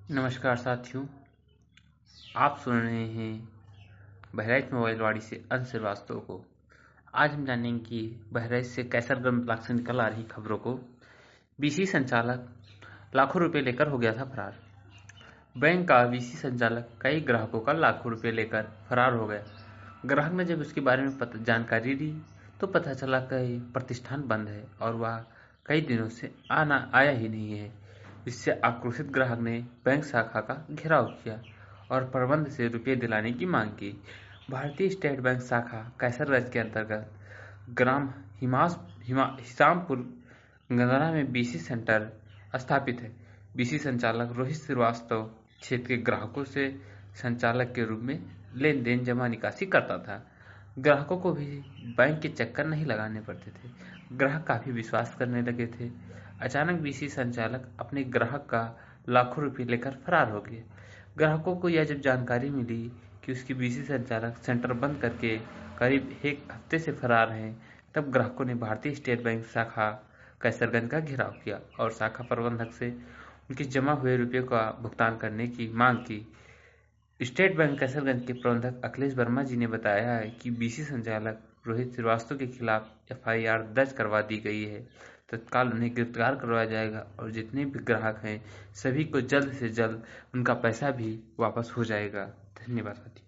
नमस्कार साथियों, आप सुन रहे हैं बहराइच मोबाइल वाड़ी से अंश श्रीवास्तव को। आज हम जानेंगे कि बहराइच से कैसरगंज ब्लॉक से निकल आ रही खबरों को। बीसी संचालक लाखों रुपए लेकर हो गया था फरार। बैंक का बीसी संचालक कई ग्राहकों का लाखों रुपए लेकर फरार हो गया। ग्राहक ने जब इसके बारे में जानकारी दी तो पता चला कि प्रतिष्ठान बंद है और वह कई दिनों से आया ही नहीं है। इससे आक्रोशित ग्राहक ने बैंक शाखा का घेराव किया और प्रबंध से रुपये दिलाने की मांग की। भारतीय स्टेट बैंक शाखा कैसरगंज के अंतर्गत ग्राम हिसामपुर गंदरा में बीसी सेंटर स्थापित है। बीसी संचालक रोहित श्रीवास्तव क्षेत्र के ग्राहकों से संचालक के रूप में लेन देन जमा निकासी करता था। ग्राहकों को भी बैंक के चक्कर नहीं लगाने पड़ते थे। ग्राहक काफी विश्वास करने लगे थे। अचानक बीसी संचालक अपने ग्राहक का लाखों रुपए लेकर फरार हो गए। ग्राहकों को यह जब जानकारी मिली कि उसकी बीसी संचालक सेंटर बंद करके करीब एक हफ्ते से फरार हैं, तब ग्राहकों ने भारतीय स्टेट बैंक शाखा कैसरगंज का घेराव किया और शाखा प्रबंधक से उनके जमा हुए रुपये का भुगतान करने की मांग की। स्टेट बैंक कैसरगंज के प्रबंधक अखिलेश वर्मा जी ने बताया है कि बीसी संचालक रोहित श्रीवास्तव के खिलाफ एफआईआर दर्ज करवा दी गई है। तत्काल उन्हें गिरफ्तार करवाया जाएगा और जितने भी ग्राहक हैं सभी को जल्द से जल्द उनका पैसा भी वापस हो जाएगा। धन्यवाद साथी।